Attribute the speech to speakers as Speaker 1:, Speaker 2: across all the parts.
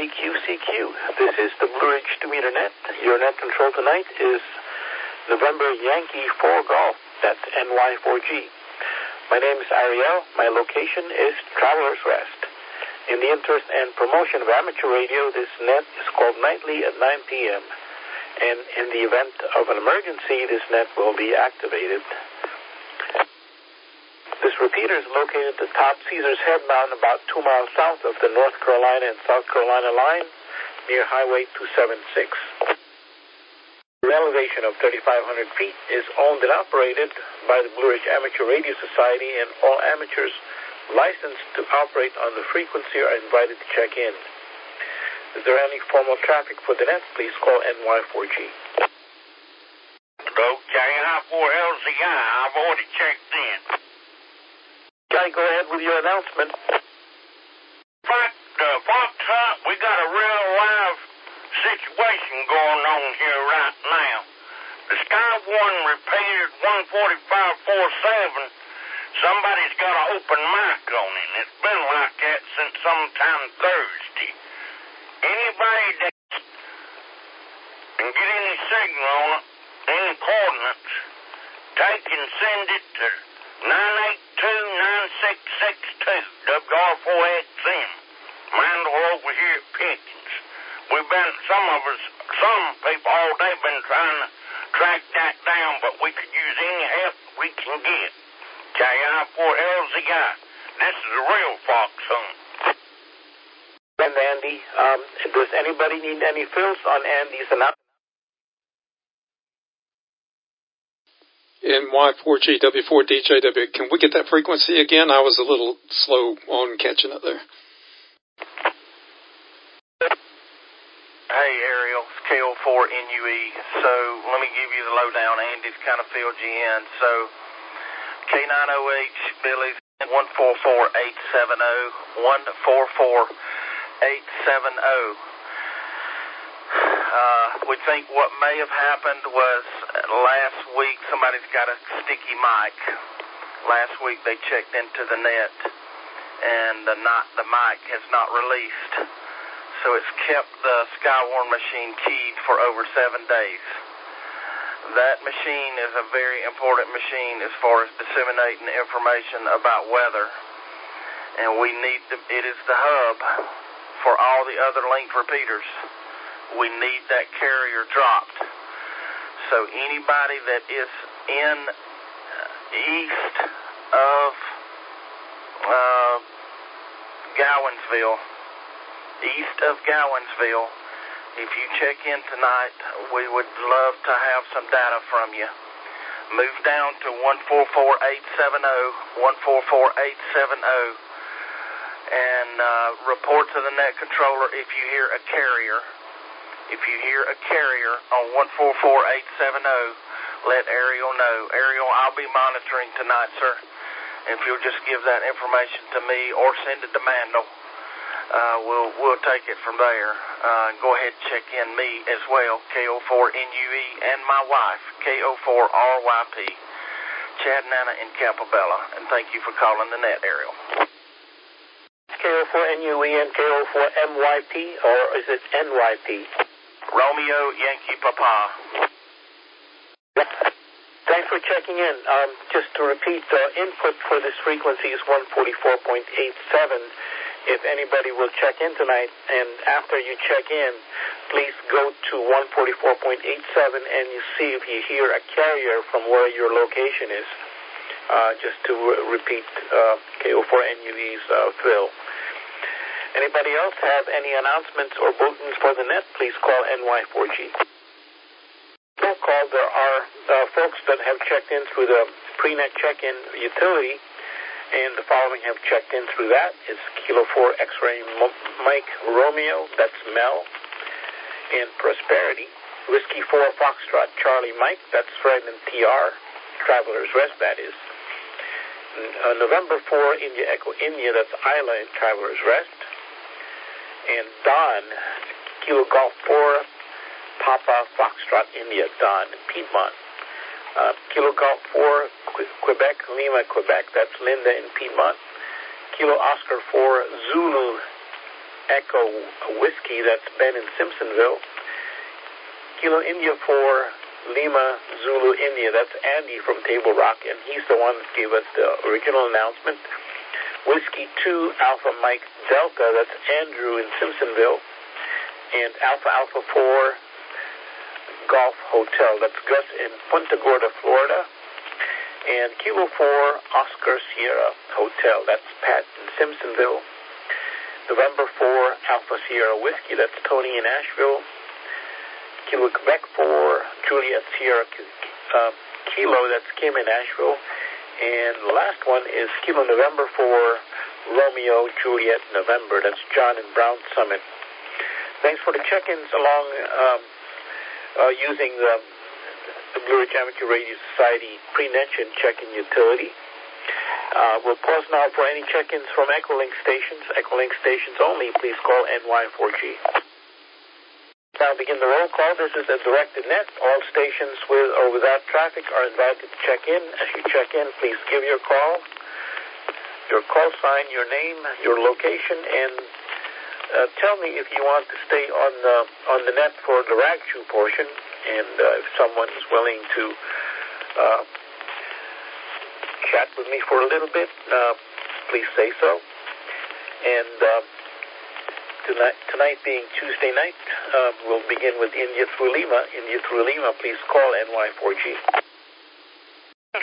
Speaker 1: CQ. This is the Blue Ridge 2-meter net. Your net control tonight is November Yankee 4 Golf. That's NY4G. My name is Ariel. My location is Travelers Rest. In the interest and promotion of amateur radio, this net is called nightly at 9 p.m. And in the event of an emergency, this net will be activated. This repeater is located at the top Caesars Head Mountain, about 2 miles south of the North Carolina and South Carolina line, near Highway 276. The elevation of 3,500 feet is owned and operated by the Blue Ridge Amateur Radio Society, and all amateurs licensed to operate on the frequency are invited to check in. Is there any formal traffic for the net? Please call NY4G.
Speaker 2: Hello, KI4LZI. I've already checked in.
Speaker 1: Guy, go ahead with your announcement.
Speaker 2: Fox Hunt, we got a real live situation going on here right now. The Sky One repeated 145.47. Somebody's got an open mic on it. It's been like that since sometime Thursday. Anybody that can get any signal on it, any coordinates, take and send it to 982-9662, WR4XM, Mandel over here at Pickens. Some people all day been trying to track that down, but we could use any help we can get. KI4LZI. This is a real Fox Hunt.
Speaker 1: And Andy, does anybody need any fills on Andy's announcement?
Speaker 3: NY4G W4DJW. Can we get that frequency again? I was a little slow on catching it there.
Speaker 4: Hey, Ariel, it's KO4NUE. So let me give you the lowdown. Andy's kind of filled you in. So K9OH, Billy's 144-870, 144-870. We think what may have happened was last week somebody's got a sticky mic. Last week they checked into the net and the mic has not released. So it's kept the Skywarn machine keyed for over 7 days. That machine is a very important machine as far as disseminating information about weather. And it is the hub for all the other linked repeaters. We need that carrier dropped. So anybody that is in east of Gowensville, if you check in tonight, we would love to have some data from you. Move down to 144-870, 144-870, and report to the net controller if you hear a carrier. If you hear a carrier on 144-870, let Ariel know. Ariel, I'll be monitoring tonight, sir. If you'll just give that information to me or send it to Mandel, we'll take it from there. Go ahead and check in me as well, KO4NUE, and my wife, KO4RYP, Chad Nana in Campobella. And thank you for calling the net, Ariel.
Speaker 1: KO4NUE and KO4MYP, or is it NYP?
Speaker 4: Romeo Yankee Papa.
Speaker 1: Thanks for checking in. Just to repeat, the input for this frequency is 144.87. If anybody will check in tonight, and after you check in, please go to 144.87 and you see if you hear a carrier from where your location is. Just to repeat KO4NUE's Phil. Anybody else have any announcements or bulletins for the net? Please call NY4G. Don't call. There are folks that have checked in through the pre-net check-in utility, and the following have checked in through that. It's Kilo 4 X-Ray Mike Romeo, that's Mel, and Prosperity. Whiskey 4 Foxtrot Charlie Mike, that's Fred and TR, Travelers Rest, that is. November 4 India Echo India, that's Isla and Travelers Rest. And Don, Kilo Golf 4 Papa Foxtrot India, Don, Piedmont. Kilo Golf 4 Quebec, Lima, Quebec, that's Linda in Piedmont. Kilo Oscar 4 Zulu Echo Whiskey, that's Ben in Simpsonville. Kilo India 4 Lima Zulu India, that's Andy from Table Rock, and he's the one that gave us the original announcement. Whiskey 2 Alpha Mike Delta, that's Andrew in Simpsonville. And Alpha Alpha 4 Golf Hotel, that's Gus in Punta Gorda, Florida. And Kilo 4 Oscar Sierra Hotel, that's Pat in Simpsonville. November 4 Alpha Sierra Whiskey, that's Tony in Asheville. Kilo Quebec 4 Juliet Sierra Kilo, that's Kim in Asheville. And the last one is Kilo November 4 Romeo Juliet November, that's John in Brown Summit. Thanks for the check-ins along using the Blue Ridge Amateur Radio Society pre-NetChin check-in utility. We'll pause now for any check-ins from Echolink stations. Echolink stations only. Please call NY4G. Now begin the roll call. This is a directed net. All stations with or without traffic are invited to check in. As you check in, please give your call sign, your name, your location, and tell me if you want to stay on the net for the rag chew portion. And if someone is willing to chat with me for a little bit, please say so. And tonight being Tuesday night, we'll begin with India through Lima. India through Lima, please call NY4G.
Speaker 5: G.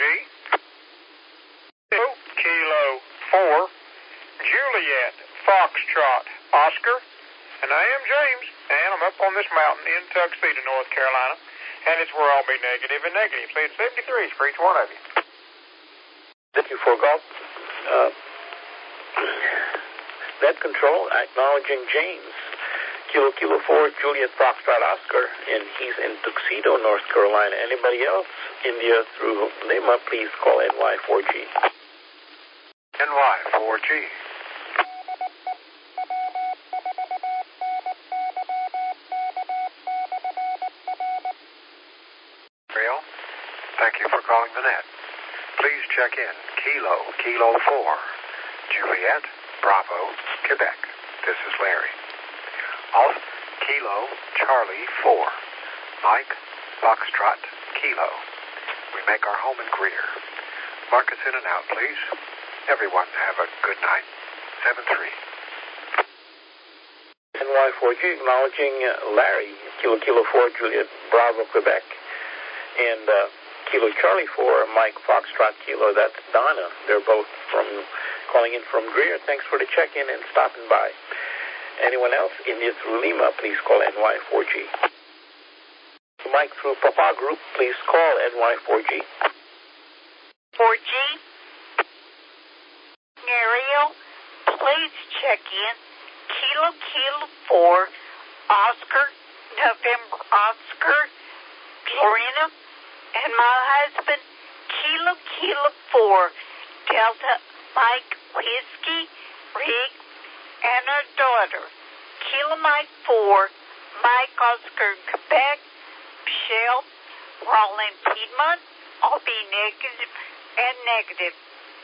Speaker 5: Kilo 4 Juliet Foxtrot Oscar. And I am James, and I'm up on this mountain in Tuxedo, North Carolina, and it's where I'll be negative and negative. So it's 73s for each one of you.
Speaker 1: Thank you for golf. Net control, acknowledging James. Kilo 4 Juliet Foxtrot Oscar, and he's in Tuxedo, North Carolina. Anybody else? India through Lima, please call NY4G.
Speaker 5: NY4G. Thank you for calling the net. Please check in Kilo 4 Juliet Bravo Quebec. This is Larry. Off Kilo Charlie 4 Mike Foxtrot Kilo. We make our home in Greer. Mark us in and out, please. Everyone have a good night. 7-3.
Speaker 1: NY4G acknowledging Larry. Kilo 4 Juliet Bravo Quebec. And Kilo Charlie 4 Mike Foxtrot Kilo, that's Donna. They're both calling in from Greer. Thanks for the check-in and stopping by. Anyone else? India through Lima, please call NY4G. Mike through Papa Group, please call NY4G.
Speaker 6: 4G. Ariel, please check in Kilo 4 Oscar November Oscar Florina, and my husband Kilo 4 Delta Mike Whiskey Rig, and our daughter Kilo Mike 4 Mike Oscar Quebec Michelle Roland Piedmont. I'll be negative and negative.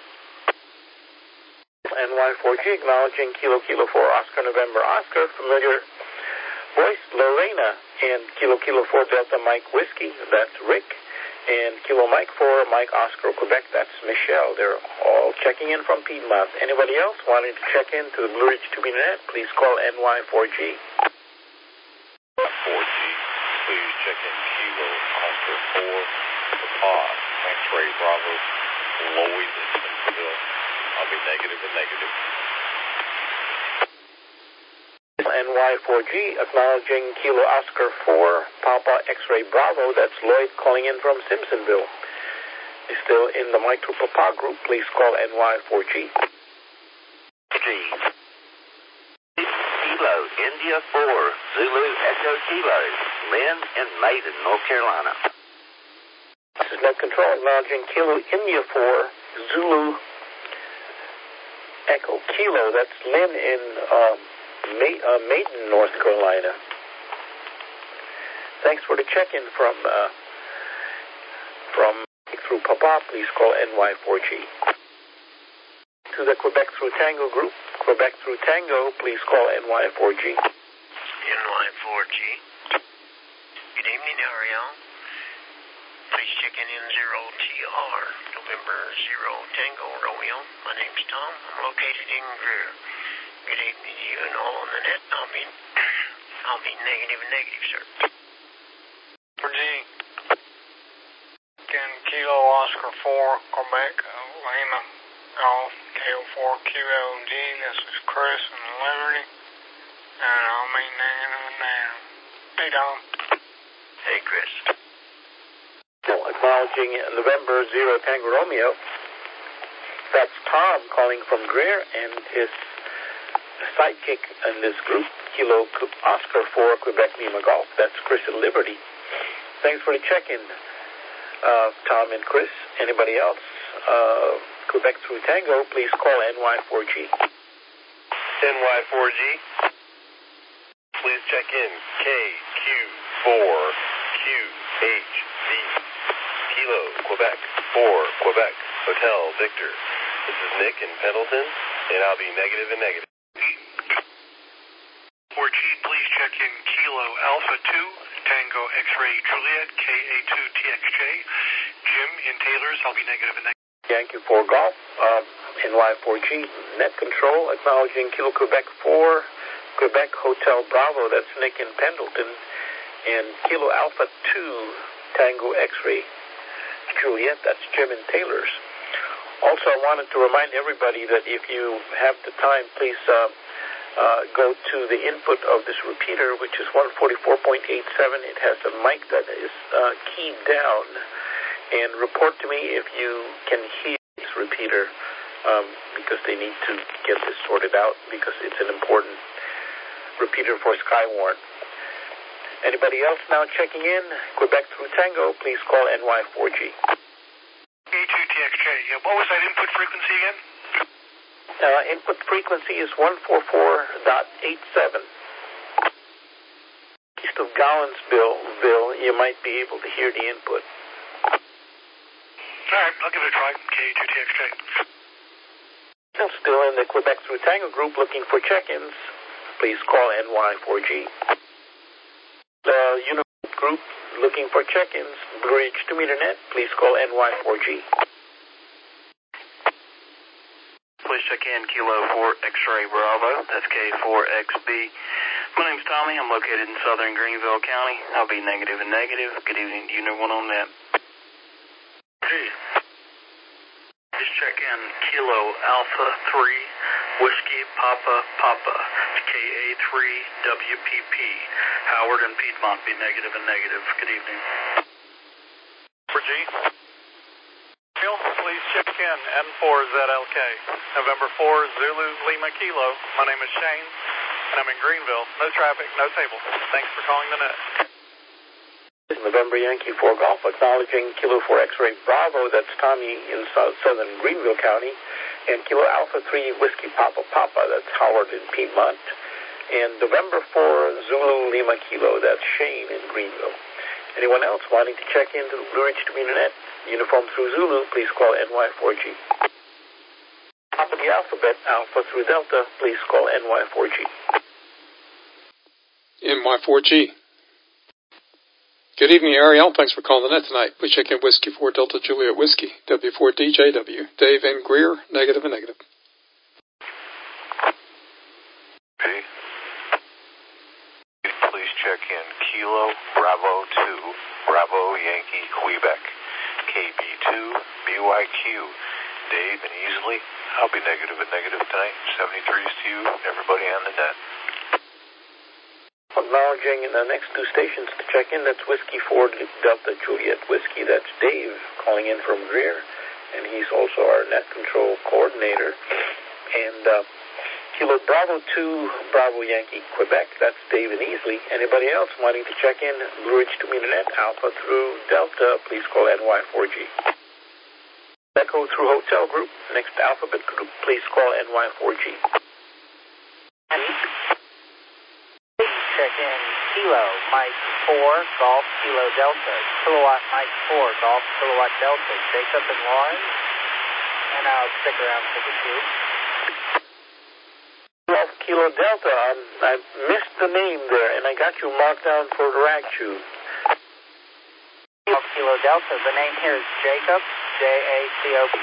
Speaker 1: NY4G acknowledging Kilo 4 Oscar November Oscar, familiar voice Lorena, and Kilo 4 Delta Mike Whiskey, that's Rick, and Kilo Mike 4 Mike Oscar Quebec, that's Michelle. They're all checking in from Piedmont. Anybody else wanting to check in to the Blue Ridge Tubing Net, please call NY4G.
Speaker 7: 4G, please check in Kilo Oscar 4 Papa X-Ray Bravo Lloyd in Simpsonville. I'll be negative and negative.
Speaker 1: NY4G acknowledging Kilo Oscar 4 Papa X-Ray Bravo, that's Lloyd calling in from Simpsonville. He's still in the Mike to Papa group, please call NY4G.
Speaker 8: Kilo India 4 Zulu Echo Kilo Lynn in Maiden, North Carolina.
Speaker 1: This is Net Control acknowledging Kilo India 4 Zulu Echo Kilo, that's Lynn in Maiden, North Carolina. Thanks for the check-in from through Papa. Please call NY4G. To the Quebec through Tango group, Quebec through Tango, please call NY4G.
Speaker 9: NY4G. Good evening, Ariel. Please check in 0TR, November 0 Tango Romeo. My name's Tom. I'm located in Greer. Good evening to you and all on the net. I'll be negative, sir.
Speaker 10: For G. Kilo Oscar 4, Quebec, Lima, Golf, KO4QLG. This is Chris and Liberty. And I'll be negative now. Hey, Tom.
Speaker 9: Hey, Chris.
Speaker 1: Acknowledging November 0 Tango Romeo. That's Tom calling from Greer, and his sidekick in this group, Kilo Oscar 4, Quebec Lima Golf. That's Chris and Liberty. Thanks for the check-in, Tom and Chris. Anybody else? Quebec through Tango, please call NY4G.
Speaker 11: NY4G. Please check in KQ4QHD. Kilo, Quebec, 4, Quebec, Hotel, Victor. This is Nick in Pendleton, and I'll be negative.
Speaker 5: 4G, please check in Kilo Alpha 2, Tango X-Ray Juliet, KA2TXJ. Jim in Taylor's, I'll be negative.
Speaker 1: Yankee 4 Golf, NY4G, net control, acknowledging Kilo Quebec 4, Quebec Hotel Bravo, that's Nick in Pendleton, and Kilo Alpha 2, Tango X-Ray Juliet, that's Jim in Taylor's. Also, I wanted to remind everybody that if you have the time, please go to the input of this repeater, which is 144.87. It has a mic that is keyed down. And report to me if you can hear this repeater, because they need to get this sorted out, because it's an important repeater for Skywarn. Anybody else now checking in? Quebec through Tango, please call NY4G.
Speaker 5: KA2TXJ, what was that input frequency again?
Speaker 1: Input frequency is 144.87. East of Gallinsville, you might be able to hear the input.
Speaker 5: All right, I'll give it a try. KA2TXJ.
Speaker 1: Still in the Quebec through Tango group looking for check-ins, please call NY4G. The Unigroup group looking for check-ins, Blue Ridge 2-meter net, please call NY4G.
Speaker 4: Please check in Kilo 4 X-Ray Bravo, that's K4XB. My name's Tommy. I'm located in southern Greenville County. I'll be negative. Good evening to Unit 1 on net. Please check in Kilo Alpha 3 Whiskey Papa, KA3WPP. Howard and Piedmont be negative. Good evening.
Speaker 12: For G. Please check in N4ZLK, November 4 Zulu Lima Kilo. My name is Shane, and I'm in Greenville. No traffic, no table. Thanks for calling the net.
Speaker 1: November Yankee 4 Golf, acknowledging Kilo 4 X-Ray Bravo, that's Tommy in southern Greenville County, and Kilo Alpha 3 Whiskey Papa, that's Howard in Piedmont, and November 4 Zulu Lima Kilo, that's Shane in Greenville. Anyone else wanting to check into the Blue Ridge 2-meter net? Uniform through Zulu, please call NY4G. Top of the alphabet, Alpha through Delta, please call NY4G.
Speaker 3: NY4G. Good evening, Ariel. Thanks for calling the net tonight. Please check in Whiskey 4 Delta Juliet Whiskey, W4DJW. Dave in Greer, negative.
Speaker 11: P. Please check in Kilo Bravo 2, Bravo Yankee Quebec, KB2 BYQ. Dave and Easley, I'll be negative tonight. 73s to you, everybody on the net.
Speaker 1: Acknowledging in the next two stations to check in, that's Whiskey 4 Delta Juliet Whiskey. That's Dave calling in from Greer, and he's also our net control coordinator. And Kilo Bravo 2 Bravo Yankee Quebec, that's Dave and Easley. Anybody else wanting to check in Blue Ridge 2-meter net, Alpha through Delta, please call NY4G. Echo through Hotel Group, next alphabet group, please call NY4G.
Speaker 13: Check in Kilo Mike 4 Golf Kilo Delta, Kilowatt Mike 4 Golf Kilowatt Delta, Jacob and Lauren, and I'll stick around for the group.
Speaker 1: Kilo Delta. I missed the name there, and I got you marked down for Ragchu.
Speaker 13: Golf Kilo Delta. The name here is Jacob, Jacob.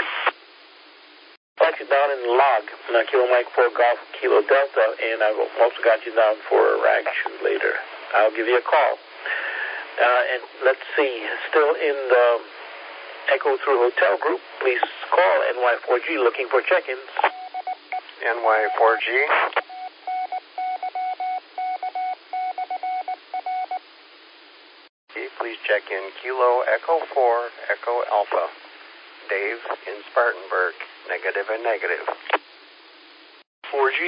Speaker 1: Got you down in the log. Now, Kilo Mike 4 Golf Kilo Delta, and I've also got you down for Ragchu later. I'll give you a call. And let's see, still in the Echo Through Hotel group, please call NY4G looking for check-ins.
Speaker 5: NY4G. Please check in Kilo Echo 4 Echo Alpha. Dave in Spartanburg, negative and negative.
Speaker 14: 4G.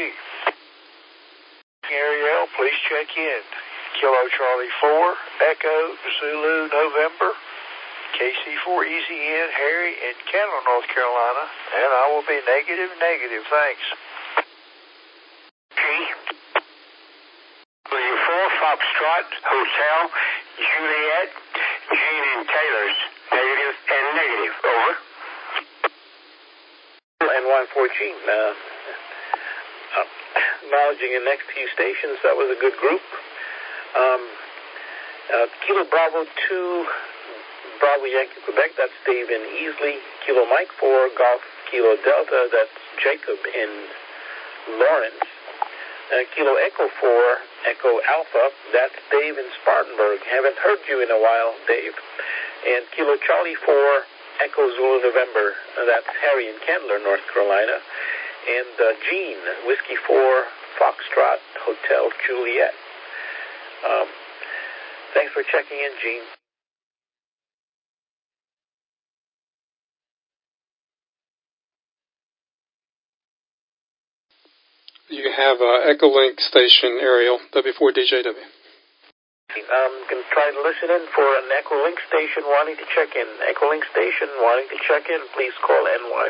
Speaker 14: Ariel, please check in. Kilo Charlie 4 Echo Zulu November. KC4 Easy in Harry in Kendall, North Carolina. And I will be negative. Thanks.
Speaker 2: G. William 4 Foxtrot Hotel Juliet Jean and Taylor's negative and negative. Over.
Speaker 1: NY4G. Acknowledging the next few stations, that was a good group. Kilo Bravo 2 Bravo Yankee Quebec, that's Dave in Easley. Kilo Mike 4 Golf Kilo Delta, that's Jacob in Lawrence. Kilo Echo 4 Echo Alpha, that's Dave in Spartanburg. Haven't heard you in a while, Dave. And Kilo Charlie 4 Echo Zulu November, that's Harry in Candler, North Carolina. And Jean, Whiskey 4 Foxtrot Hotel Juliet. Thanks for checking in, Jean.
Speaker 3: You have Echo Link station, Ariel, W4DJW.
Speaker 1: I'm going to try to listen in for an Echo Link station wanting to check in. Echo Link station wanting to check in, please call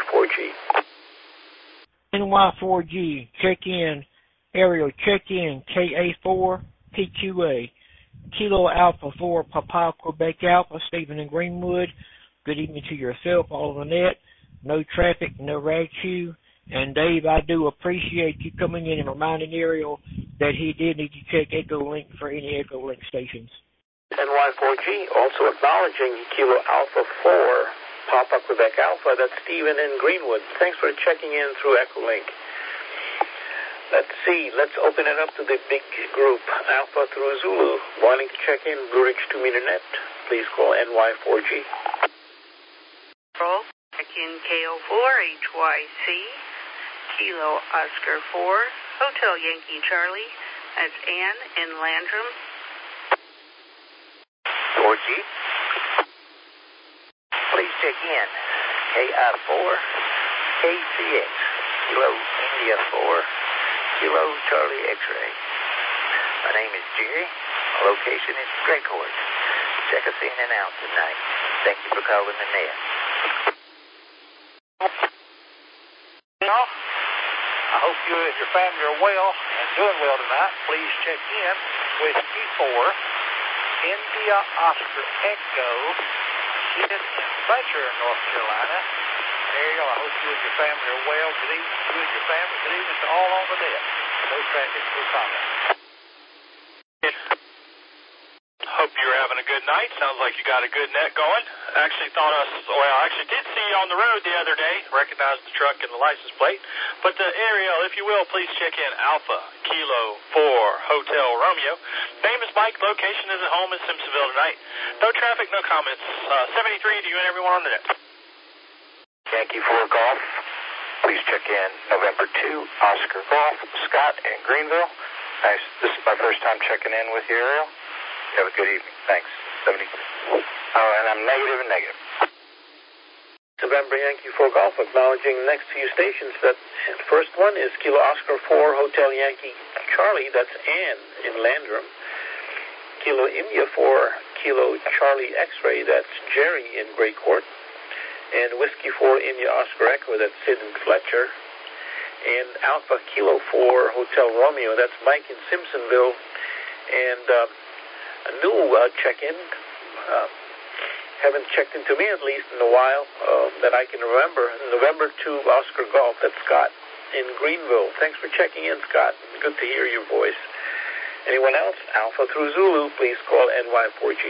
Speaker 1: NY4G.
Speaker 15: NY4G, check in. Ariel, check in. KA4 PQA. Kilo Alpha 4 Papa Quebec Alpha, Stephen in Greenwood. Good evening to yourself, all on the net. No traffic, no Ragchu. And Dave, I do appreciate you coming in and reminding Ariel that he did need to check Echo Link for any Echo Link stations.
Speaker 1: NY4G also acknowledging Kilo Alpha 4 Papa Quebec Alpha, that's Stephen in Greenwood. Thanks for checking in through Echo Link. Let's see, let's open it up to the big group, Alpha through Zulu, wanting to check in Blue Ridge 2 Meter Net. Please call NY4G.
Speaker 6: Roll, check in KO4 HYC, Kilo Oscar 4, Hotel Yankee Charlie, that's Ann in Landrum.
Speaker 8: 4G. Please check in KI4 KCX, Kilo India 4. Kilo Charlie X-Ray. My name is Jerry. My location is Grey Court. Check us in and out tonight. Thank you for calling the net.
Speaker 14: No, I hope you and your family are well and doing well tonight. Please check in Whiskey 4 India Oscar Echo in Fletcher, North Carolina. Ariel, I hope you and your family are well. Good evening to you and your family. Good evening to all on the net. No traffic, no comment.
Speaker 16: Hope you're having a good night. Sounds like you got a good net going. I actually did see you on the road the other day. Recognized the truck and the license plate. But Ariel, if you will, please check in Alpha Kilo 4 Hotel Romeo. Name is Mike. Location is at home in Simpsonville tonight. No traffic, no comments. 73 to you and everyone on the net.
Speaker 5: Yankee 4 Golf. Please check in November 2 Oscar Golf. Scott in Greenville. Nice. This is my first time checking in with you, Ariel. Have a good evening. Thanks. 73. Oh, and I'm negative and negative.
Speaker 1: November Yankee 4 Golf acknowledging the next few stations. That first one is Kilo Oscar 4 Hotel Yankee Charlie, that's Ann in Landrum. Kilo India 4 Kilo Charlie X-Ray, that's Jerry in Grey Court. And Whiskey 4 India Oscar Echo, that's Sid in Fletcher. And Alpha Kilo 4 Hotel Romeo, that's Mike in Simpsonville. And a new check-in, haven't checked into me at least in a while that I can remember. November 2 Oscar Golf, that's Scott in Greenville. Thanks for checking in, Scott. Good to hear your voice. Anyone else? Alpha through Zulu, please call NY4G.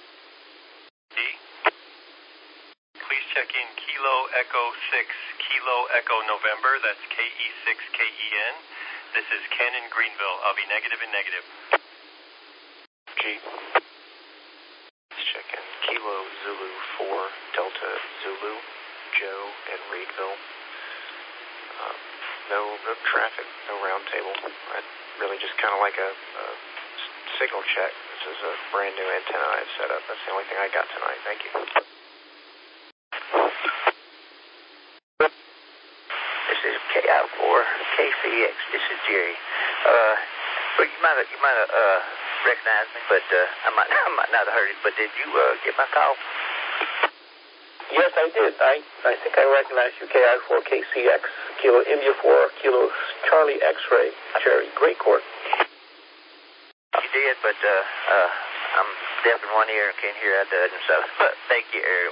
Speaker 17: Please check in Kilo Echo 6, Kilo Echo November. That's KE6KEN. This is Ken in Greenville. I'll be negative and negative.
Speaker 11: G. Let's check in Kilo Zulu 4, Delta Zulu, Joe in Reedville. No traffic, no round table. Really just kind of like a signal check. This is a brand new antenna I've set up. That's the only thing I got tonight. Thank you.
Speaker 8: This is KI4 KCX. This is Jerry. Well, you might have recognized me, but I might not have heard it. But did you get my call?
Speaker 1: Yes, I did. I think I recognize you. KI4 KCX, Kilo India 4, Kilo Charlie X-Ray, Jerry, Great Court.
Speaker 8: You did, but I'm deaf in one ear and can't hear out the other. So, thank you, Ariel.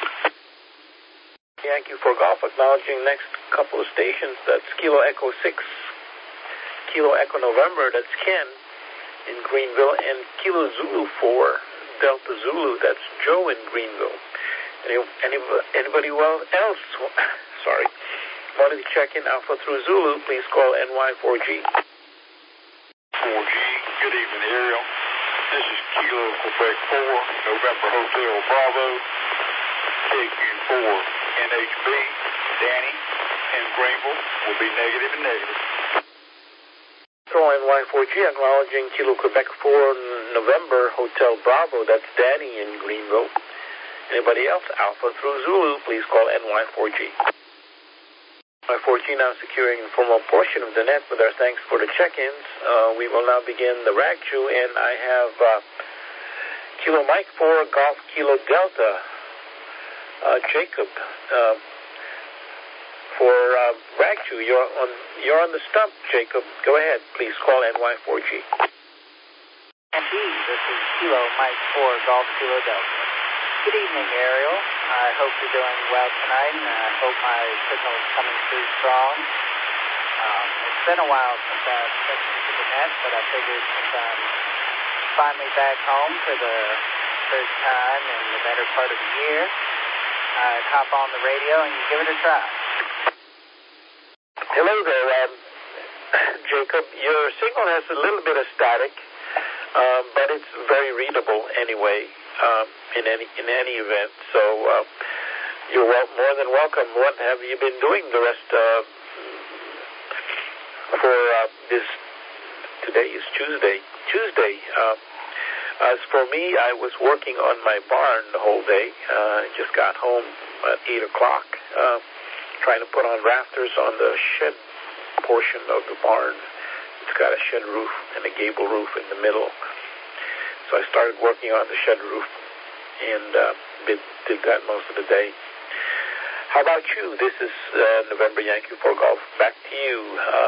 Speaker 1: Yankee 4 Golf acknowledging next couple of stations. That's Kilo Echo 6, Kilo Echo November. That's Ken in Greenville, and Kilo Zulu 4, Delta Zulu. That's Joe in Greenville. Anybody else? Sorry. Wanted to check in Alpha through Zulu. Please call NY4G.
Speaker 18: 4G. Good evening, Ariel. This is Kilo Quebec 4, November Hotel Bravo, KQ4, NHB. Danny in Greenville will be negative and negative.
Speaker 1: NY4G acknowledging Kilo Quebec 4, November Hotel Bravo. That's Danny in Greenville. Anybody else? Alpha through Zulu, please call NY4G. NY4G now securing the formal portion of the net with our thanks for the check-ins. We will now begin the RAGCHU, and I have Kilo Mike 4, Golf Kilo Delta, Jacob, for RAGCHU. You're on the stump, Jacob. Go ahead, please call NY4G.
Speaker 13: Indeed, this is Kilo Mike 4, Golf Kilo Delta. Good evening, Ariel. I hope you're doing well tonight, and I hope my signal is coming through strong. It's been a while since I've checked into the net, but I figured since I'm finally back home for the first time in the better part of the year, I'd hop on the radio and give it a try.
Speaker 1: Hello there, Jacob. Your signal has a little bit of static, but it's very readable anyway. In any event, so you're more than welcome. What have you been doing the rest for this? Today is Tuesday. As for me, I was working on my barn the whole day. Just got home at 8 o'clock, trying to put on rafters on the shed portion of the barn. It's got a shed roof and a gable roof in the middle. So I started working on the shed roof and did that most of the day. How about you? This is November Yankee 4 Golf. Back to you.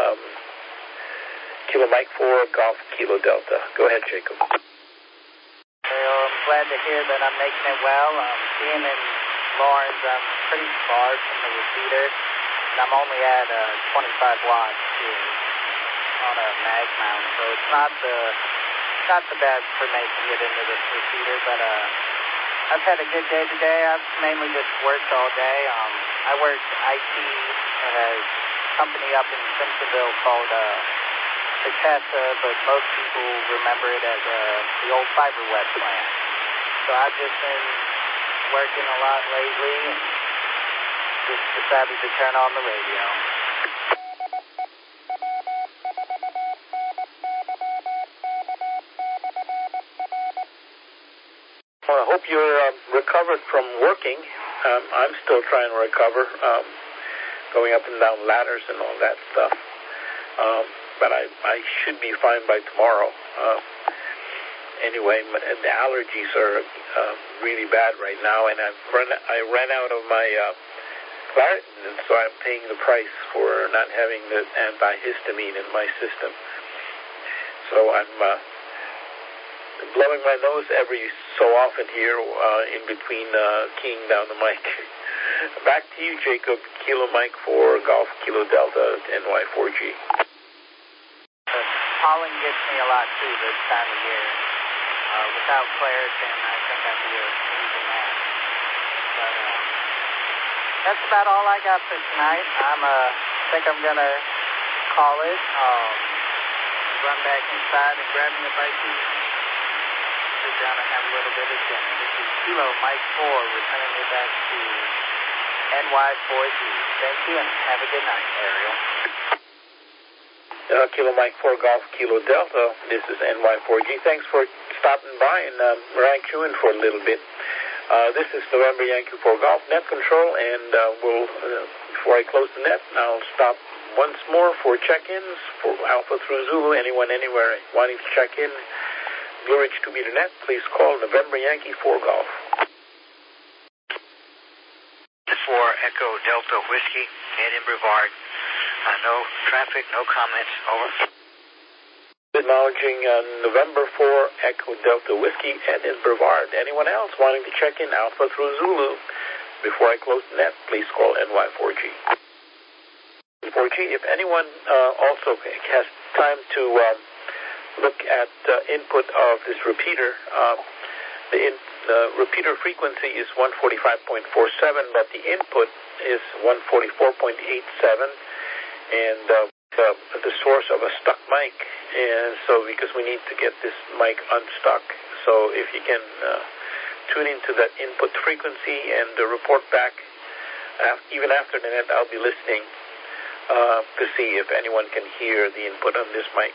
Speaker 1: Kilo Mike 4, Golf Kilo Delta. Go ahead, Jacob.
Speaker 13: Well, I'm glad to hear that I'm making it well. Being in Lawrence, I'm pretty far from the repeater, and I'm only at 25 watts here on a mag mount, so it's not the best for making it into this repeater, but I've had a good day today. I've mainly just worked all day. I work IT at a company up in Simpsonville called Chicasa, but most people remember it as the old fiber wet plant. So I've just been working a lot lately and just decided to turn on the radio.
Speaker 1: Well, I hope you're recovered from working. I'm still trying to recover, going up and down ladders and all that stuff. But I should be fine by tomorrow. Anyway, the allergies are really bad right now, and I ran out of my Claritin, and so I'm paying the price for not having the antihistamine in my system. So I'm blowing my nose every so often here in between keying down the mic. Back to you, Jacob. Kilo Mike 4, Golf Kilo Delta, NY4G.
Speaker 13: Pollen gets me a lot too this time of year. Without Claritin, I think I'd be losing that. But that's about all I got for tonight. I think I'm gonna call it. Run back inside and grab me a bite to eat. Sit down and have a little bit of dinner. This is Kilo Mike 4 returning you back to NY4G. Thank you and have a good night, Ariel.
Speaker 1: Kilo Mike 4 Golf Kilo Delta. This is NY4G. Thanks for stopping by and rank you in for a little bit. This is November Yankee 4 Golf Net Control, and before I close the net, I'll stop once more for check-ins for Alpha through Zulu. Anyone, anywhere wanting to check in, Blue Ridge 2-meter net, please call November Yankee 4 Golf.
Speaker 8: 4 Echo Delta Whiskey, Ed in Brevard. No traffic, no comments, over.
Speaker 1: Acknowledging November 4 Echo Delta Whiskey, Ed in Brevard. Anyone else wanting to check in Alpha through Zulu? Before I close the net, please call NY4G. 4G, if anyone also has time to look at input of this repeater, the repeater frequency is 145.47, but the input is 144.87, and the source of a stuck mic. And so, because we need to get this mic unstuck, so if you can tune into that input frequency and report back, even after the net, I'll be listening to see if anyone can hear the input on this mic.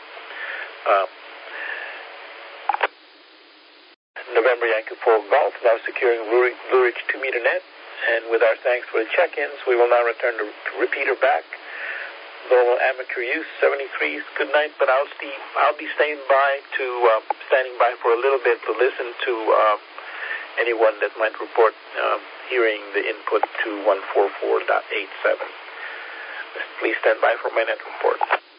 Speaker 1: November Yankee 4 Golf, now securing Blue Ridge 2-meter net, and with our thanks for the check-ins, we will now return the repeater back. Normal amateur use, 73s, good night, but I'll be standing by for a little bit to listen to anyone that might report hearing the input to 144.87. Please stand by for my net report.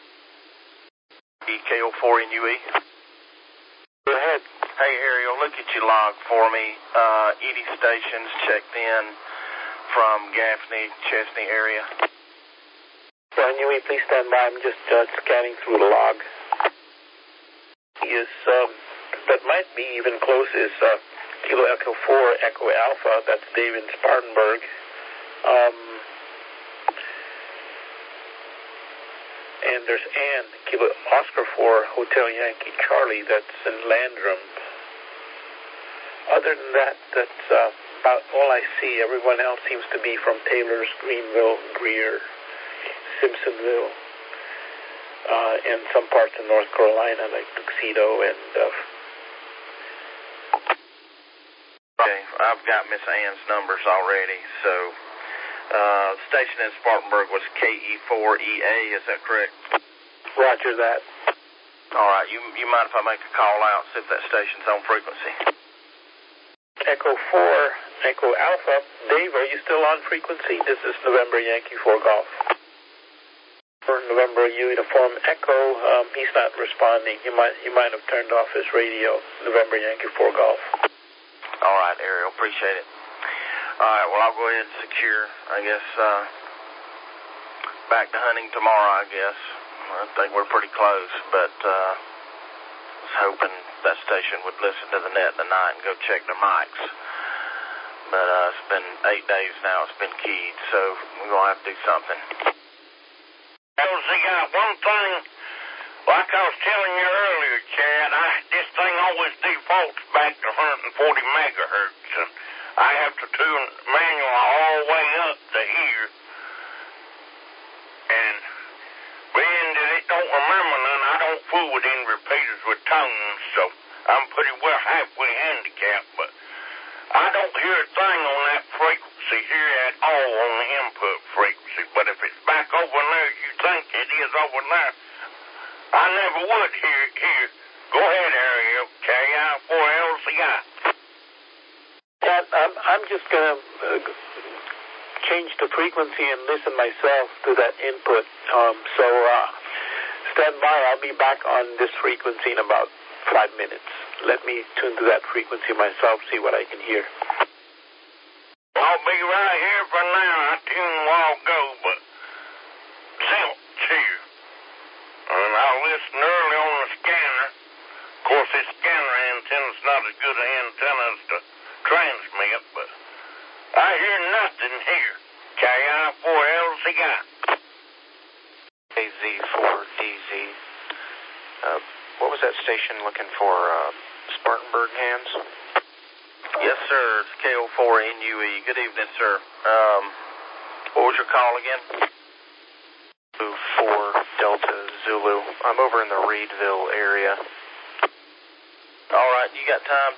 Speaker 4: KO4 in UE.
Speaker 1: Go ahead.
Speaker 4: Hey, Ariel, look at your log for me. 80 stations checked in from Gaffney, Chesney area.
Speaker 1: Well, UE, please stand by. I'm just scanning through the log. That might be even close is Kilo Echo 4 Echo Alpha. That's Dave in Spartanburg. And there's Ann, Kilo Oscar 4 Hotel Yankee Charlie. That's in Landrum. Other than that, that's about all I see. Everyone else seems to be from Taylor's, Greenville, Greer, Simpsonville, and some parts of North Carolina like Tuxedo and
Speaker 4: Okay, I've got Miss Ann's numbers already. So station in Spartanburg was KE4EA, is that correct?
Speaker 1: Roger that.
Speaker 4: All right, you mind if I make a call out, see if that station's on frequency?
Speaker 1: Echo 4 Echo Alpha. Dave, are you still on frequency? This is November Yankee 4 Golf. For November Uniform Echo, he's not responding. He might have turned off his radio. November Yankee 4 Golf.
Speaker 4: All right, Ariel, appreciate it. All right, well, I'll go ahead and secure, I guess, back to hunting tomorrow, I guess. I think we're pretty close, but was hoping that station would listen to the net tonight and go check their mics. But it's been 8 days now. It's been keyed, so we're going to have to do something.
Speaker 2: They got one thing, like I was telling you earlier, Chad, this thing always defaults back to 140 megahertz, and I have to tune manual all the way up to here. And being that it don't remember none, I don't fool with any repeaters with tones, so I'm pretty well halfway handicapped, but I don't hear a thing on that frequency here at all on the input frequency, but if it's back over there as you think it is over there, I never would hear it here. Go ahead, Ariel. KI4LCI.
Speaker 1: Yeah, I'm just going to change the frequency and listen myself to that input. So stand by. I'll be back on this frequency in about 5 minutes. Let me tune to that frequency myself, see what I can hear.
Speaker 2: Well, I'll be right here for now. I tuned a while ago, but zilch here. And I'll listen early on the scanner. Of course, this scanner antenna's not as good an antenna as to transmit, but I hear nothing here. KI4LC guy.
Speaker 19: AZ4DZ. What was that station looking for? Spartanburg hands?
Speaker 4: Yes, sir. It's KO4NUE. Good evening, sir. What was your call again?
Speaker 19: 4 Delta Zulu. I'm over in the Reedville area.
Speaker 4: All right, you got time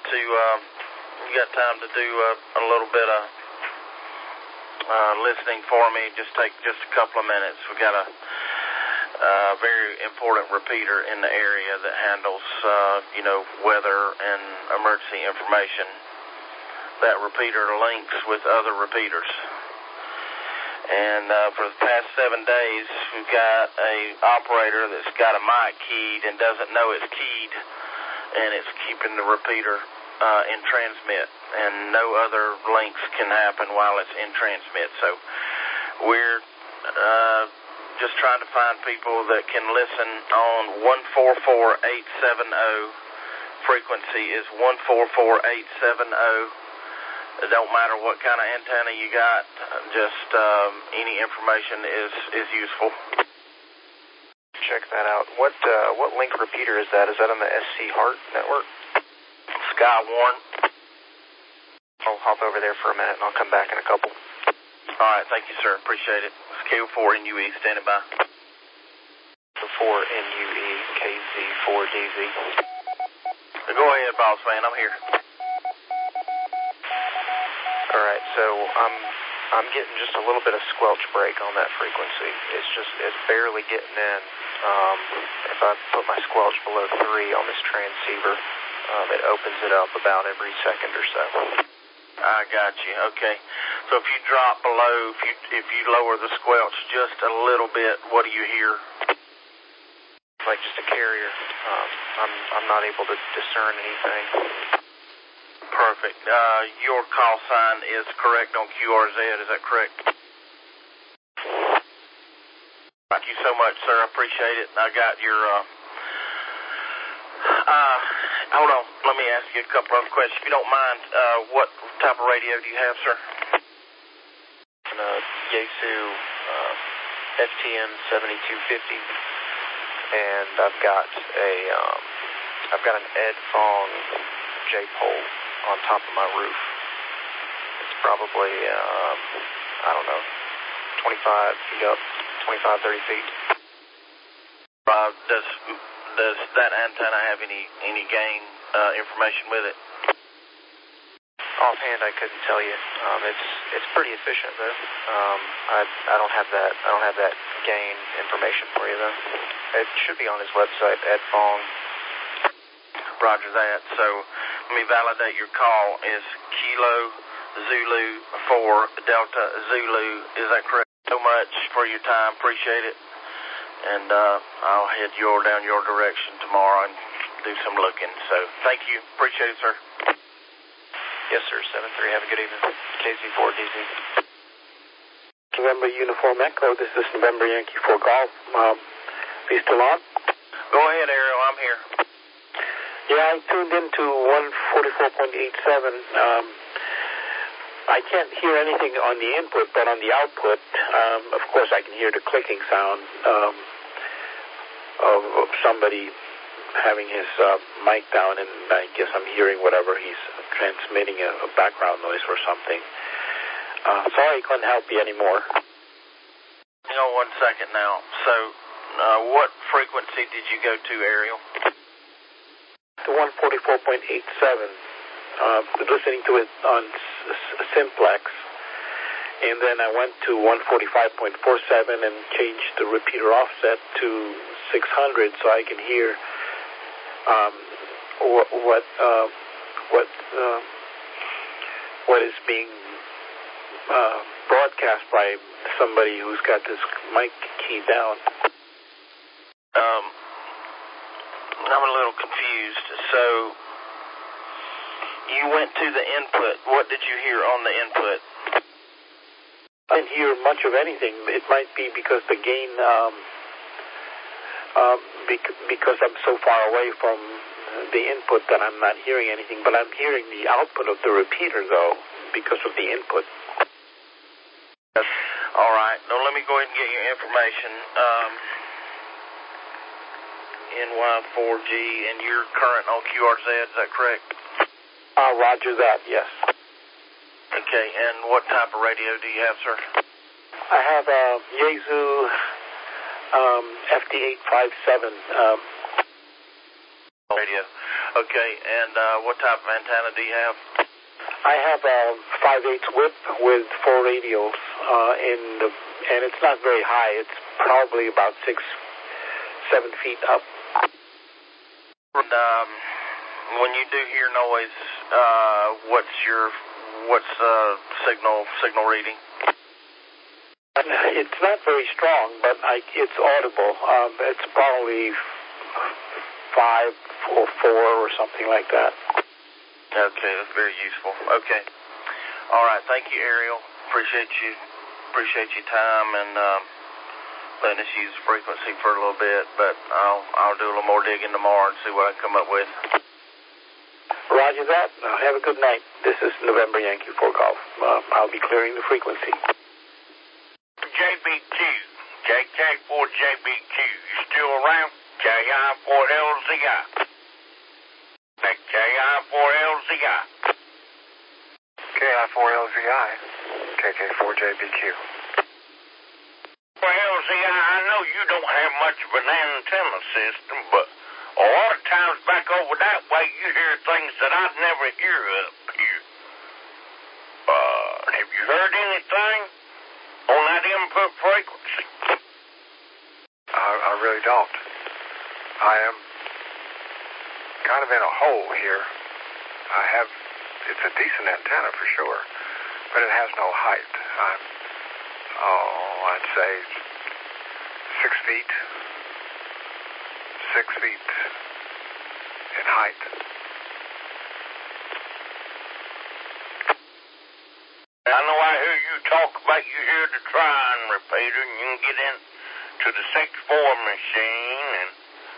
Speaker 4: to do a little bit of listening for me. Just take just a couple of minutes. We got a very important repeater in the area that handles weather and emergency information. That repeater links with other repeaters. And for the past 7 days, we've got a operator that's got a mic keyed and doesn't know it's keyed, and it's keeping the repeater in transmit, and no other links can happen while it's in transmit. So we're just trying to find people that can listen on 144870. Frequency is 144870. It don't matter what kind of antenna you got, just any information is useful.
Speaker 19: Check that out. What link repeater is that? Is that on the SC Heart network?
Speaker 4: Skywarn.
Speaker 19: I'll hop over there for a minute and I'll come back in a couple.
Speaker 4: All right, thank you, sir. Appreciate it. It's KO4NUE standing by.
Speaker 19: 4NUE KZ4DZ.
Speaker 4: Go ahead, boss man. I'm here.
Speaker 19: All right, so I'm getting just a little bit of squelch break on that frequency. It's barely getting in. If I put my squelch below 3 on this transceiver, it opens it up about every second or so.
Speaker 4: I got you. Okay. So if you drop below, if you lower the squelch just a little bit, what do you hear?
Speaker 19: Like just a carrier. I'm not able to discern anything.
Speaker 4: Perfect. Your call sign is correct on QRZ, is that correct? Thank you so much, sir. I appreciate it. I got your, hold on. Let me ask you a couple other questions. If you don't mind, what type of radio do you have, sir?
Speaker 19: Yaesu FTM 7250. And I've got an Ed Fong J-pole on top of my roof. It's probably, 25 feet up, 25, 30 feet.
Speaker 4: Does that antenna have any gain information with it?
Speaker 19: Offhand, I couldn't tell you. It's pretty efficient though. I don't have that gain information for you though. It should be on his website, Ed Fong.
Speaker 4: Roger that. So let me validate your call. Is Kilo Zulu 4 Delta Zulu? Is that correct? So much for your time. Appreciate it. And I'll head down your direction tomorrow and do some looking. So thank you. Appreciate it, sir.
Speaker 19: Yes, sir. 7-3. Have a good evening. KZ4DZ.
Speaker 1: November Uniform Echo. This is November Yankee 4 Golf. Are you still on?
Speaker 4: Go ahead, Ariel. I'm here.
Speaker 1: Yeah, I tuned into 144.87. I can't hear anything on the input, but on the output, of course, I can hear the clicking sound of somebody having his mic down, and I guess I'm hearing whatever he's transmitting, a background noise or something. Sorry I couldn't help you anymore.
Speaker 4: Hang on 1 second now. So, what frequency did you go to, Ariel?
Speaker 1: To 144.87. Listening to it on Simplex, and then I went to 145.47 and changed the repeater offset to 600 so I can hear what is being broadcast by somebody who's got this mic key down.
Speaker 4: I'm a little confused. So you went to the input. What did you hear on the input?
Speaker 1: I didn't hear much of anything. It might be because the gain, because I'm so far away from the input that I'm not hearing anything, but I'm hearing the output of the repeater, though, because of the input.
Speaker 4: All right. Now, let me go ahead and get your information. NY4G, and you're current on QRZ, is that correct?
Speaker 1: Roger that, yes.
Speaker 4: Okay, and what type of radio do you have, sir?
Speaker 1: I have a Yaesu FD857
Speaker 4: radio. Okay, and what type of antenna do you have?
Speaker 1: I have a 5/8 whip with 4 radios, and it's not very high. It's probably about 6-7 feet up.
Speaker 4: And when you do hear noise, what's signal reading?
Speaker 1: It's not very strong, but it's audible. It's probably 5 or 4 or something like that.
Speaker 4: Okay, that's very useful. Okay. All right, thank you, Ariel. Appreciate your time and letting us use frequency for a little bit, but I'll do a little more digging tomorrow and see what I come up with.
Speaker 1: Roger that. Have a good night. This is November Yankee 4 Golf. I'll be clearing the frequency.
Speaker 2: JBQ, JK4JBQ, you still around? KI4LZI. KI4LZI.
Speaker 5: KI4LZI, KK4JBQ.
Speaker 2: Well, LZI, I know you don't have much of an antenna system, but a lot of times back over that way, you hear things that I'd never hear up here. Have you heard anything on that input frequency?
Speaker 5: I really don't. I am kind of in a hole here. It's a decent antenna for sure, but it has no height. I'd say 6 feet. 6 feet in height.
Speaker 2: I know I hear you talk about you hear the Trine repeater, and you can get into the 6-4 machine, and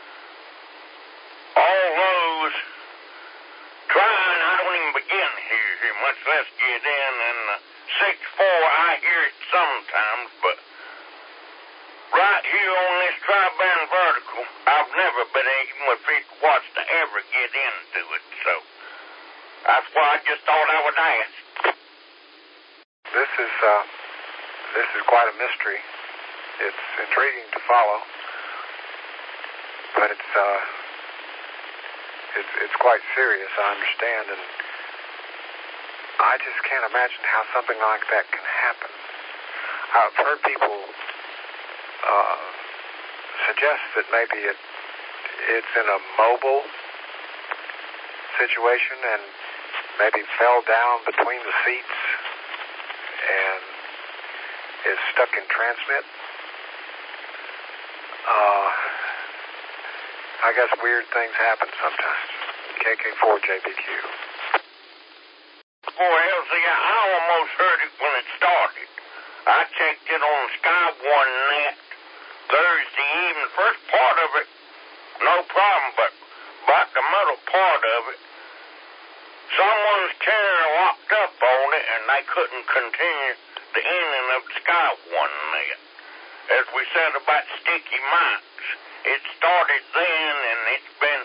Speaker 2: all those Trine, I don't even begin to hear much less get in, and the 6-4, I hear it sometimes, but right here on this tri-band vertical, I've never been able with 50 watts to ever get into it, so that's why I just thought I would ask.
Speaker 5: This is quite a mystery. It's intriguing to follow, but it's quite serious, I understand, and I just can't imagine how something like that can happen. I've heard people suggest that maybe it's in a mobile situation and maybe fell down between the seats and is stuck in transmit. I guess weird things happen sometimes. KK4JBQ.
Speaker 2: Boy, LZI, I almost heard it when it started. I checked it on Sky One net Thursday evening. First part of it, no problem, but about the middle part of it, someone's carrier locked up on it, and they couldn't continue the ending of the Sky One net. As we said about sticky mics, it started then, and it's been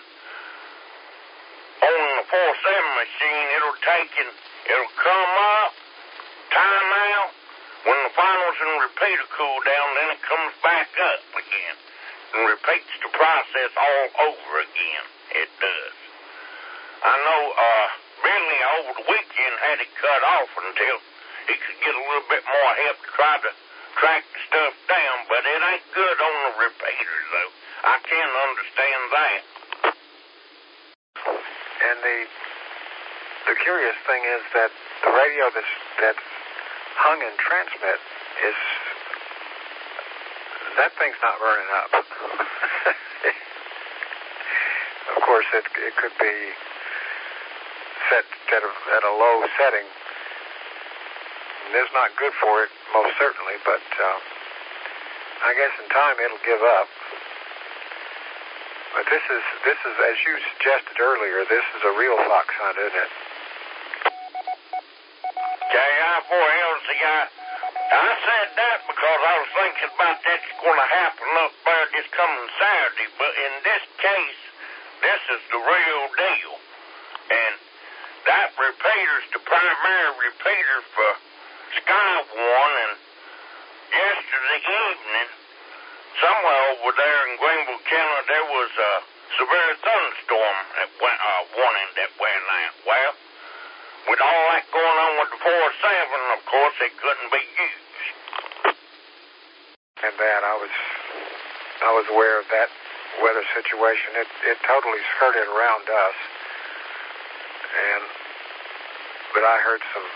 Speaker 2: on the 4-7 machine. It'll come up, time out. When the finals and repeater cool down, then it comes back up again and repeats the process all over again. It does. I know Billy over the weekend had it cut off until he could get a little bit more help to try to track the stuff down, but it ain't good on the repeaters, though. I can't understand that.
Speaker 5: And the curious thing is that the radio that's hung in transmit is, that thing's not burning up. Of course, it could be set at a low setting, and it's not good for it, most certainly, but I guess in time it'll give up. But this is, as you suggested earlier, this is a real fox hunt, isn't it?
Speaker 2: KI4LCI, I said that because I was thinking about that's going to happen up there this coming Saturday, but in this case, this is the real deal. And that repeater's the primary repeater for Sky One, and yesterday evening, somewhere over there in Greenville, Canada, there was a severe thunderstorm that went, warning that went out. Well, with all that going on with the 4-7, of course, it couldn't be used.
Speaker 5: And that I was aware of that weather situation. It totally skirted around us, but I heard some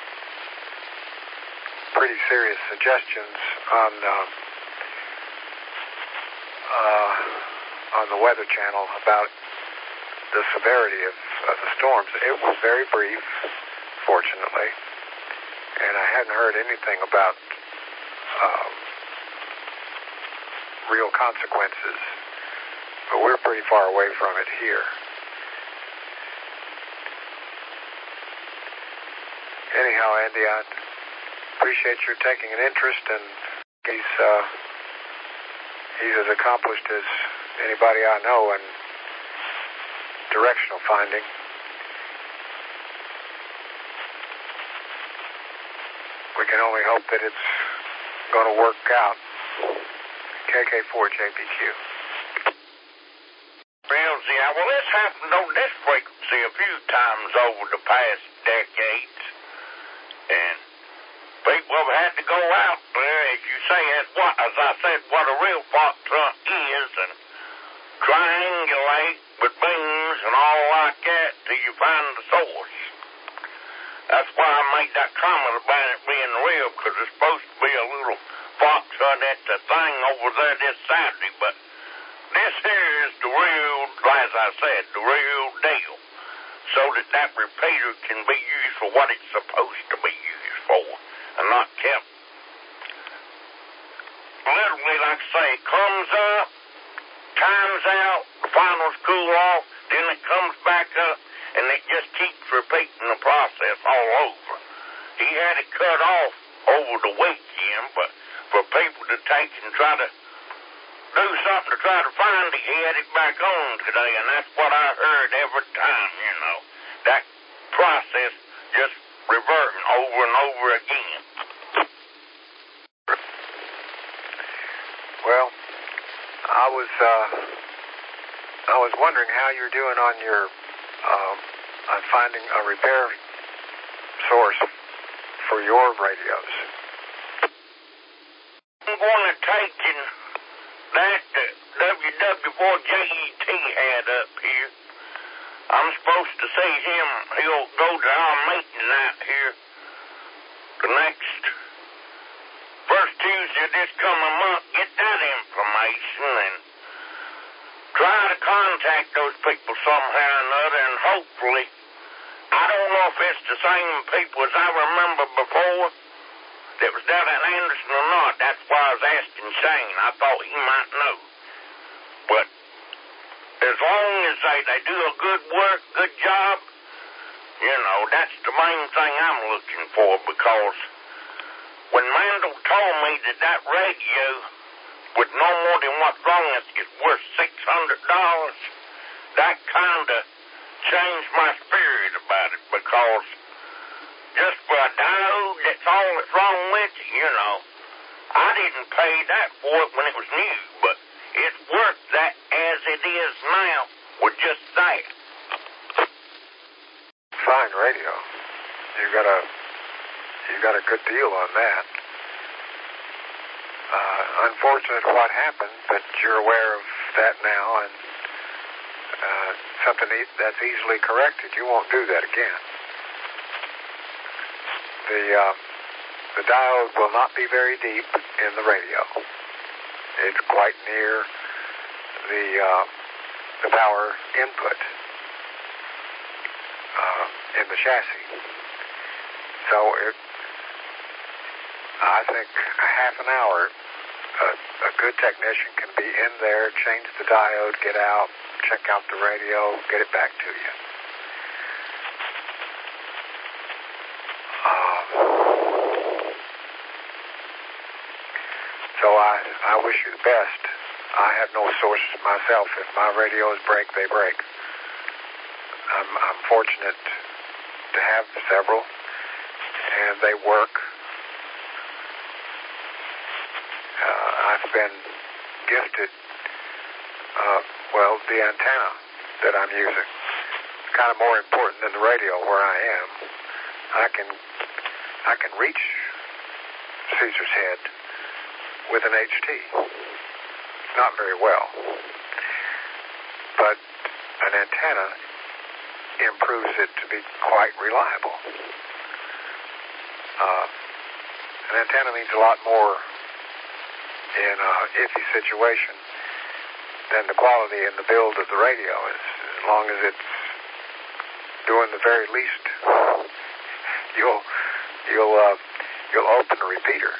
Speaker 5: pretty serious suggestions on the Weather Channel about the severity of the storms. It was very brief, fortunately, and I hadn't heard anything about real consequences, but we're pretty far away from it here. Anyhow, Andy, I appreciate your taking an interest, and he's as accomplished as anybody I know in directional finding. We can only hope that it's going to work out. KK4JPQ.
Speaker 2: Well, this happened on this frequency a few times over the past decades, and people have had to go out there, as you say, as I said, what a real fox hunt is, and triangulate with beams and all like that till you find the source. That's why I made that comment about it being real, because it's supposed to be a little fox hunt at the thing over there this Saturday, but this here is the real, as I said, the real deal, so that repeater can be used for what it's supposed to be used for, and not kept. Literally, like I say, it comes up, times out, the finals cool off, then it comes back up, and it just keeps repeating the process all over. He had it cut off over the weekend, but for people to take and try to do something to try to find it, he had it back on today, and that's what I heard every time, you know. That process just reverting over and over again.
Speaker 5: Well, I was wondering how you're doing on your on finding a repair source for your radios.
Speaker 2: I'm going to take that WW4JET had up here. I'm supposed to see him. He'll go to our meeting out here the next first Tuesday of this coming month, get that information and try to contact those people somehow or another, and hopefully, I don't know if it's the same people as I remember before that was down at Anderson or not. That's why I was asking Shane. I thought he might know. But as long as they do a good work, good job, you know, that's the main thing I'm looking for, because when Mandel told me that radio with no more than what's wrong is worth $600, that kind of changed my spirit about it, because just for a diode, that's all that's wrong with it, you know. I didn't pay that for it when it was new, but it's worth that as it is now with just that.
Speaker 5: Fine radio. You got a good deal on that. Unfortunate what happened, but you're aware of that now, and something that's easily corrected. You won't do that again. The diode will not be very deep in the radio. It's quite near the power input in the chassis. So I think a half an hour, a good technician can be in there, change the diode, get out, check out the radio, get it back to you. So I wish you the best. I have no sources myself. If my radios break, they break. I'm fortunate to have several, and they work. I've been gifted, the antenna that I'm using. It's kind of more important than the radio where I am. I can reach Caesar's Head with an HT. Not very well. But an antenna improves it to be quite reliable. An antenna means a lot more in a iffy situation than the quality and the build of the radio. As long as it's doing the very least, you'll open a repeater.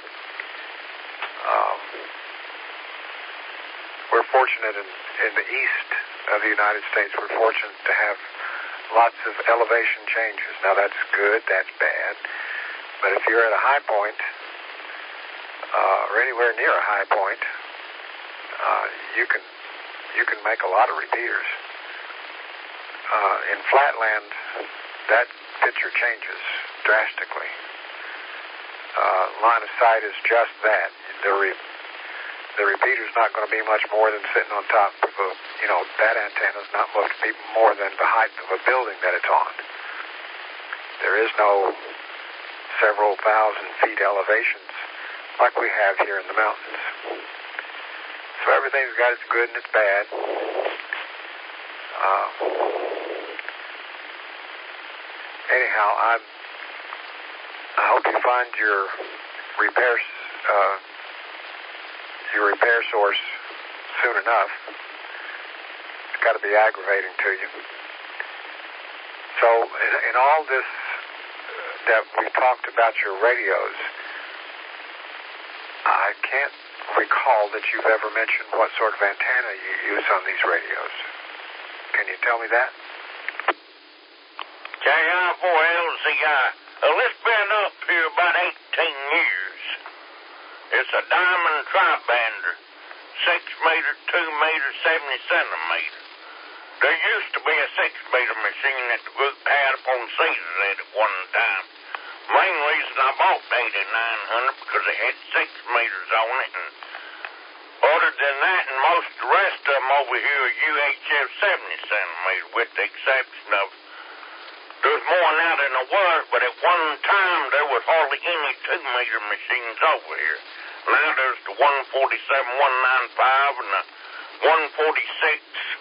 Speaker 5: We're fortunate in the east of the United States. We're fortunate to have lots of elevation changes. Now that's good, that's bad. But if you're at a high point, or anywhere near a high point, you can make a lot of repeaters. In flatland, that picture changes drastically. Line of sight is just that. The repeater's not going to be much more than sitting on top of that antenna's not supposed to be more than the height of a building that it's on. There is no several thousand feet elevations like we have here in the mountains. So everything's got its good and its bad. Anyhow, I hope you find your repair source soon enough. It's got to be aggravating to you. So in all this that we talked about your radios, I can't recall that you've ever mentioned what sort of antenna you use on these radios. Can you tell me that?
Speaker 2: KI4LZI. It's been up here about 18 years. It's a diamond tri-bander, 6 meter, 2 meter, 70 centimeter. There used to be a 6 meter machine that the group had up on Caesar's Head at one time. Main reason I bought the 8900 because it had 6 meters on it, and other than that, and most of the rest of them over here are UHF 70 centimeter, with the exception of there's more now than there was, but at one time there was hardly any 2 meter machines over here. Now there's the 147, 195, and the 146,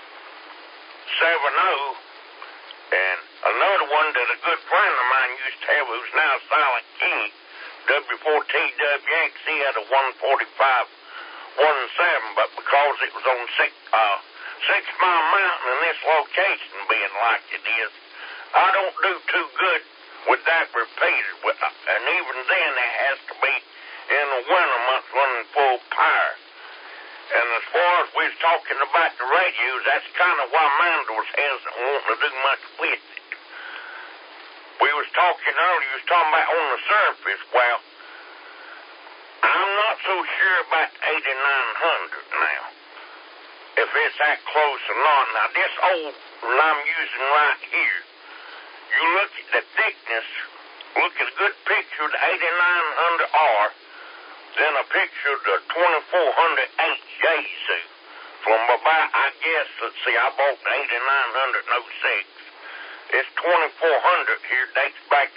Speaker 2: 70, and another one that a good friend of mine used to have, who's now Silent King, W4TWX, he had a 145, 17, but because it was on 6 Mile Mountain and this location being like it is, I don't do too good with that repeater, and even then it has to be in the winter months running full power. And as far as we was talking about the radios, that's kind of why Mandels hasn't wanted to do much with it. We was talking earlier, you was talking about on the surface. Well, I'm not so sure about 8900 now, if it's that close or not. Now, this old one I'm using right here, you look at the thickness, look at a good picture of the 8900R, then a picture of the 2400H Yaesu from about, I guess, let's see, I bought the 8900 in 06. This 2400 here dates back to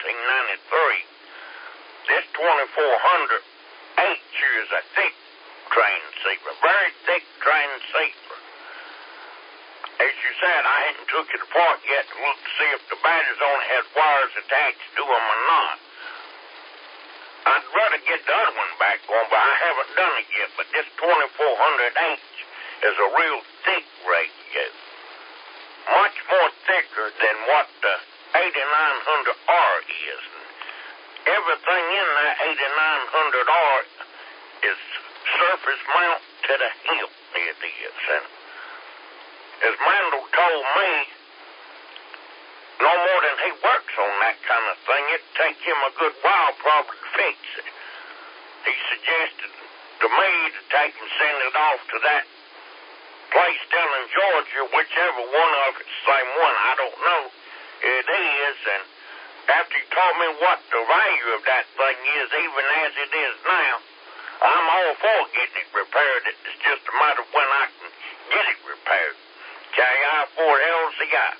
Speaker 2: 1993. This 2400H here is a thick transceiver, very thick transceiver. As you said, I hadn't took it apart yet to look to see if the batteries on it has wires attached to them or not. I'd rather get the other one back on, but I haven't done it yet. But this 2400H is a real thick radio. Much more thicker than what the 8900R is. everything in that 8900R is surface mount to the hill, it is. And as Mandel told me, no more than he works on that kind of thing, it'd take him a good while probably to fix it. He suggested to me to take and send it off to that place down in Georgia, whichever one of it's the same one, I don't know. It is, and after he told me what the value of that thing is, even as it is now, I'm all for getting it repaired. It's just a matter of when I can get it repaired. KI4LZI.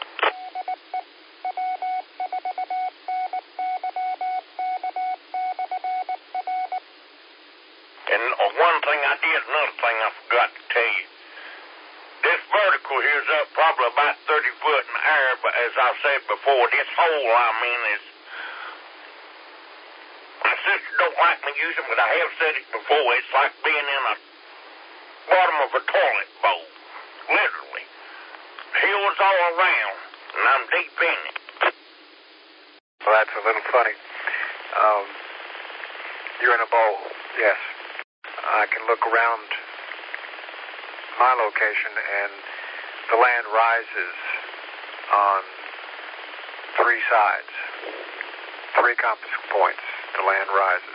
Speaker 2: And another thing I forgot to tell you. This vertical here's up probably about 30 foot in the air, but as I said before, this hole, is... My sister don't like me using it, but I have said it before. It's like being in a bottom of a toilet bowl, literally. Hills all around, and I'm deep in it.
Speaker 5: Well, that's a little funny. You're in a bowl, yes. I can look around my location, and the land rises on three sides, three compass points. The land rises.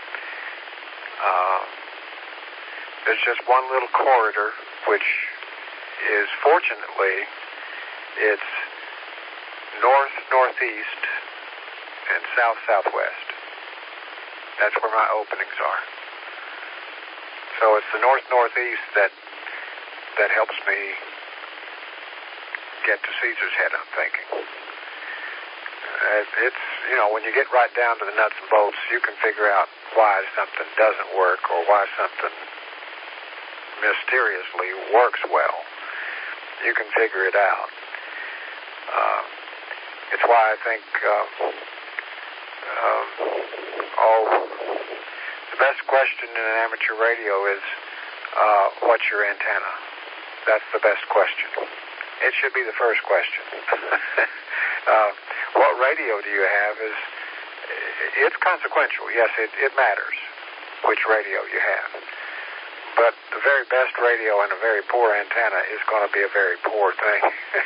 Speaker 5: There's just one little corridor, which is fortunately, it's north-northeast and south-southwest. That's where my openings are. So it's the north-northeast that helps me get to Caesar's Head, I'm thinking. It's, when you get right down to the nuts and bolts, you can figure out why something doesn't work or why something mysteriously works well. You can figure it out. It's why I think the best question in an amateur radio is, what's your antenna? That's the best question. It should be the first question. What radio do you have it's consequential. Yes, it matters which radio you have. But the very best radio and a very poor antenna is going to be a very poor thing.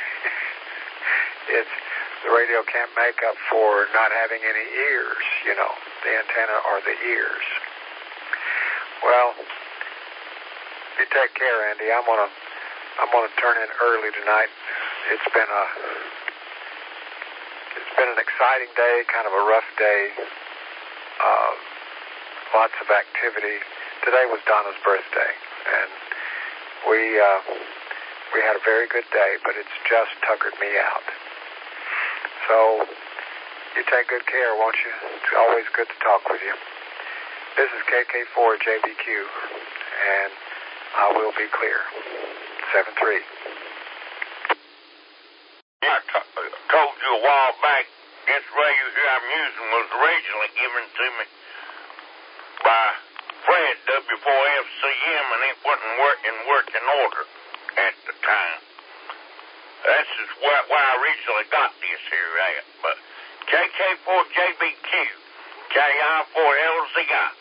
Speaker 5: The radio can't make up for not having any ears, the antenna or the ears. Well, you take care, Andy. I'm gonna turn in early tonight. It's been an exciting day, kind of a rough day. Lots of activity. Today was Donna's birthday, and we had a very good day, but it's just tuckered me out. So you take good care, won't you? It's always good to talk with you. This is KK4JBQ, and I will be clear. 7-3.
Speaker 2: I told you a while back, this radio here I'm using was originally given to me by Fred W4FCM, and it wasn't in working order at the time. That's just where I originally got this here at. But KK4JBQ, KI4LZI.